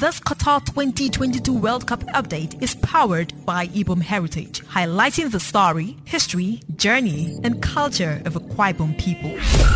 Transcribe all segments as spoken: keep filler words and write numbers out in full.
This Qatar twenty twenty-two World Cup update is powered by Ibom Heritage, highlighting the story, history, journey, and culture of Akwa Ibom people.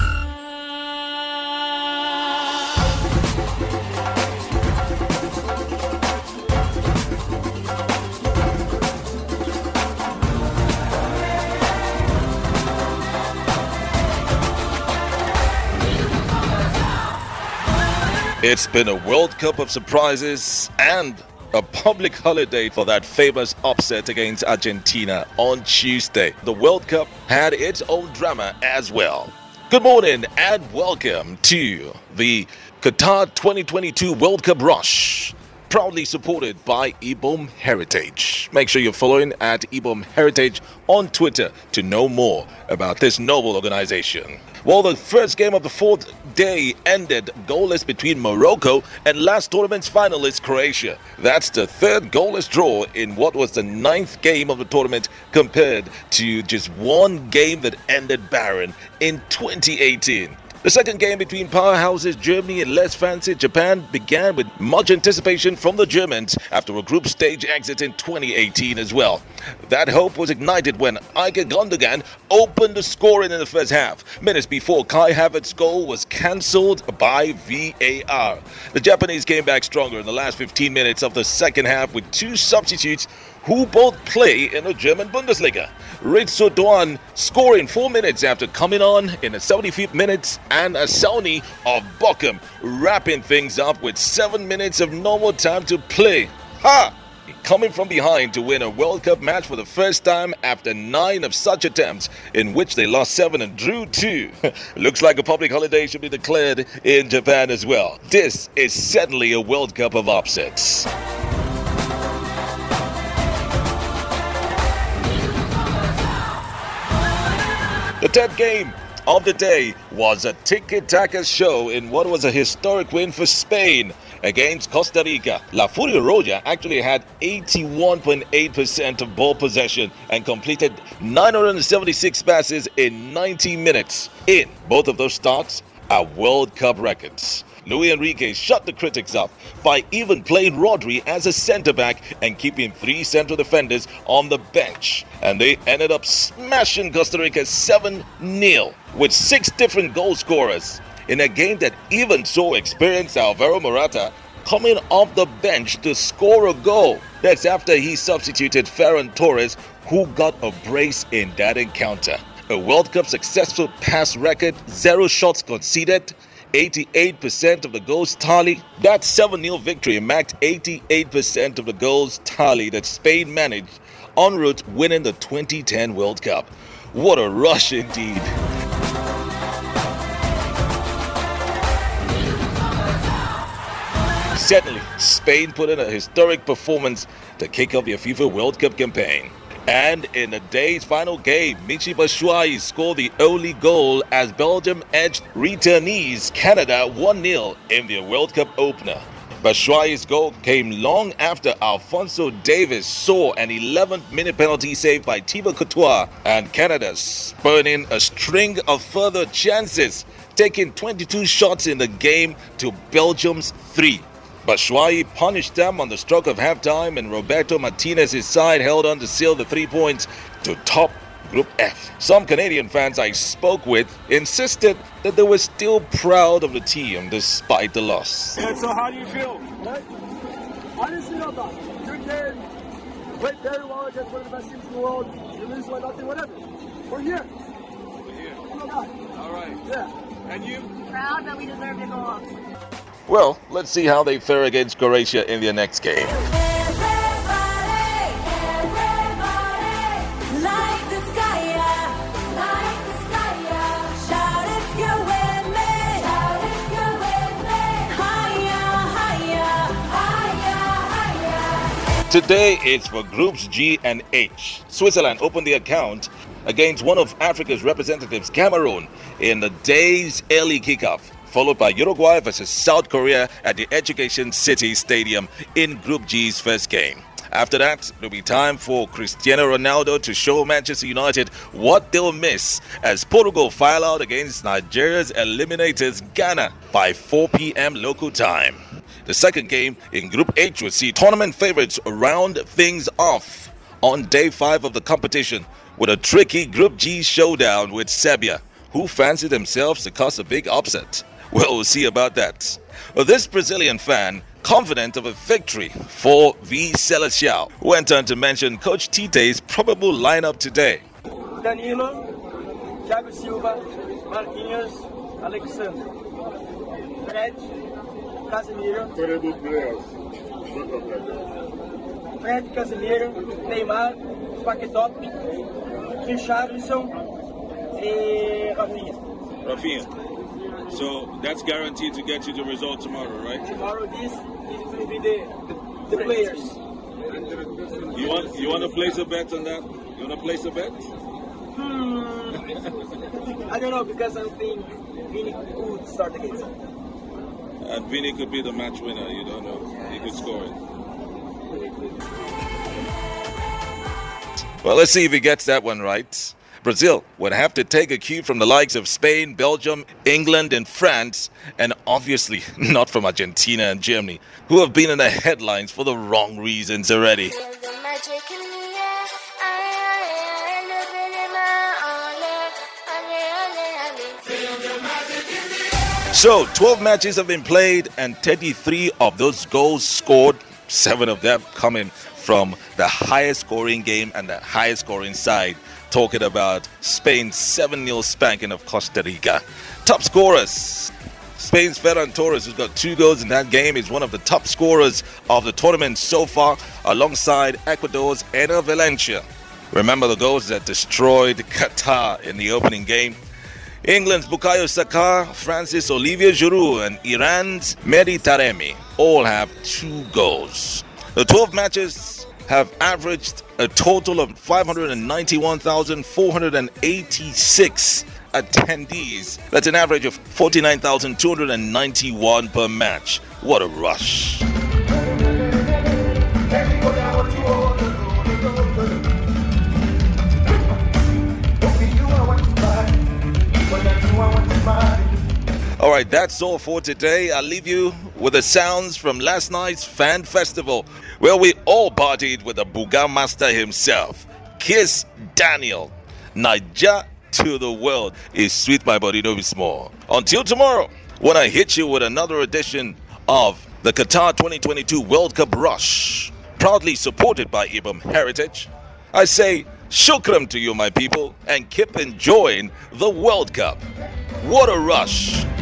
It's been a World Cup of surprises and a public holiday for that famous upset against Argentina on Tuesday. The World Cup had its own drama as well. Good morning and welcome to the Qatar twenty twenty-two World Cup Rush, proudly supported by Ibom Heritage. Make sure you're following at Ibom Heritage on Twitter to know more about this noble organization. Well, the first game of the fourth day ended goalless between Morocco and last tournament's finalist Croatia. That's the third goalless draw in what was the ninth game of the tournament, compared to just one game that ended barren in twenty eighteen. The second game between powerhouses Germany and less fancied Japan began with much anticipation from the Germans after a group stage exit in twenty eighteen as well. That hope was ignited when Ilkay Gundogan opened the scoring in the first half, minutes before Kai Havertz's goal was cancelled by V A R. The Japanese came back stronger in the last fifteen minutes of the second half with two substitutes who both play in the German Bundesliga. Ritsu Doan scoring four minutes after coming on in the seventy-fifth minute, and Asauni of Bochum wrapping things up with seven minutes of normal time to play. Ha! Coming from behind to win a World Cup match for the first time after nine of such attempts, in which they lost seven and drew two. Looks like a public holiday should be declared in Japan as well. This is certainly a World Cup of upsets. The third game of the day was a tiki-taka show in what was a historic win for Spain against Costa Rica. La Furia Roja actually had eighty-one point eight percent of ball possession and completed nine hundred seventy-six passes in ninety minutes. In both of those starts are World Cup records. Luis Enrique shut the critics up by even playing Rodri as a centre-back and keeping three central defenders on the bench. And they ended up smashing Costa Rica seven nil with six different goal scorers in a game that even saw experienced Alvaro Morata coming off the bench to score a goal. That's after he substituted Ferran Torres, who got a brace in that encounter. A World Cup successful pass record, zero shots conceded, eighty-eight percent of the goals tally. That seven nil victory marked eighty-eight percent of the goals tally that Spain managed en route winning the twenty ten World Cup. What a rush indeed. Certainly, Spain put in a historic performance to kick off their FIFA World Cup campaign. And in the day's final game, Michy Batshuayi scored the only goal as Belgium edged returnees Canada one nil in their World Cup opener. Batshuayi's goal came long after Alphonso Davies saw an eleventh minute penalty saved by Thibaut Courtois, and Canada spurning a string of further chances, taking twenty-two shots in the game to Belgium's three. Batshuayi punished them on the stroke of halftime, and Roberto Martinez's side held on to seal the three points to top Group F. Some Canadian fans I spoke with insisted that they were still proud of the team despite the loss. And so how do you feel? What? Honestly, no, no. Good game. Played very well against one of the best teams in the world. You lose one nothing, whatever. We're here. We're here. Oh, God. All right. Yeah. And you? Proud that we deserve to go on. Well, let's see how they fare against Croatia in their next game. Today it's for Groups G and H. Switzerland opened the account against one of Africa's representatives, Cameroon, in the day's early kickoff, followed by Uruguay versus South Korea at the Education City Stadium in Group G's first game. After that, it'll be time for Cristiano Ronaldo to show Manchester United what they'll miss as Portugal file out against Nigeria's eliminators Ghana by four p.m. local time. The second game in Group H would see tournament favorites round things off on day five of the competition with a tricky Group G showdown with Serbia, who fancied themselves to cause a big upset. Well, we'll see about that. Well, this Brazilian fan, confident of a victory for V. Seleção, went on to mention Coach Tite's probable lineup today. Danilo, Thiago Silva, Marquinhos, Alexandre, Fred, Casemiro, Fred, Casemiro, Neymar, Paquetá, Richarlison e Rafinha. Rafinha. So that's guaranteed to get you the result tomorrow, right? Tomorrow this is will be the, the, the players. You want you want to place a bet on that? You want to place a bet? Hmm. I don't know, because I think Vini could start the game. And Vini could be the match winner. You don't know. He could score it. Well, let's see if he gets that one right. Brazil would have to take a cue from the likes of Spain, Belgium, England, and France, and obviously not from Argentina and Germany, who have been in the headlines for the wrong reasons already. So, twelve matches have been played, and thirty-three of those goals scored, seven of them coming from the highest scoring game and the highest scoring side. Talking about Spain's seven nil spanking of Costa Rica. Top scorers. Spain's Ferran Torres, who's got two goals in that game, is one of the top scorers of the tournament so far, alongside Ecuador's Enner Valencia. Remember the goals that destroyed Qatar in the opening game? England's Bukayo Saka, France's Olivier Giroud, and Iran's Mehdi Taremi all have two goals. The twelve matches have averaged a total of five hundred ninety-one thousand four hundred eighty-six attendees. That's an average of forty-nine thousand two hundred ninety-one per match. What a rush. All right, that's all for today. I'll leave you with the sounds from last night's fan festival, where we all partied with the Buga master himself, Kiss Daniel. Naija to the world is sweet, my body, no be small. Until tomorrow, when I hit you with another edition of the Qatar twenty twenty-two World Cup Rush, proudly supported by Ibom Heritage, I say shukram to you, my people, and keep enjoying the World Cup. What a rush!